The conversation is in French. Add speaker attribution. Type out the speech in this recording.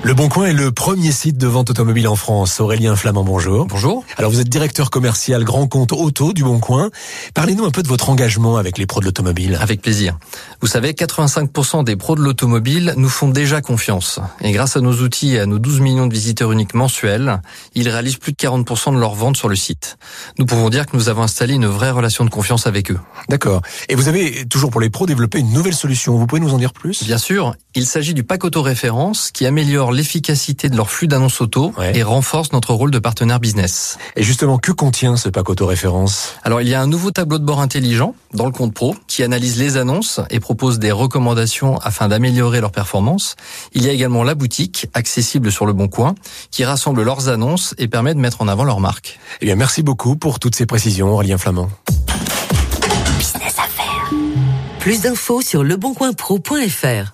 Speaker 1: Le Bon Coin est le premier site de vente automobile en France. Aurélien Flamand, bonjour.
Speaker 2: Bonjour.
Speaker 1: Alors vous êtes directeur commercial grand compte auto du Bon Coin. Parlez-nous un peu de votre engagement avec les pros de l'automobile.
Speaker 2: Avec plaisir. Vous savez, 85% des pros de l'automobile nous font déjà confiance. Et grâce à nos outils et à nos 12 millions de visiteurs uniques mensuels, ils réalisent plus de 40% de leurs ventes sur le site. Nous pouvons dire que nous avons installé une vraie relation de confiance avec eux.
Speaker 1: D'accord. Et vous avez, toujours pour les pros, développé une nouvelle solution. Vous pouvez nous en dire plus ?
Speaker 2: Bien sûr, il s'agit du pack auto référence qui améliore l'efficacité de leur flux d'annonces auto et renforce notre rôle de partenaire business.
Speaker 1: Et justement, que contient ce pack auto référence ?
Speaker 2: Alors, il y a un nouveau tableau de bord intelligent dans le compte pro qui analyse les annonces et propose des recommandations afin d'améliorer leur performance. Il y a également la boutique, accessible sur le Bon Coin, qui rassemble leurs annonces et permet de mettre en avant leur marque.
Speaker 1: Eh bien, merci beaucoup pour toutes ces précisions, Aurélien Flamand.
Speaker 3: Business à faire. Plus d'infos sur leboncoinpro.fr.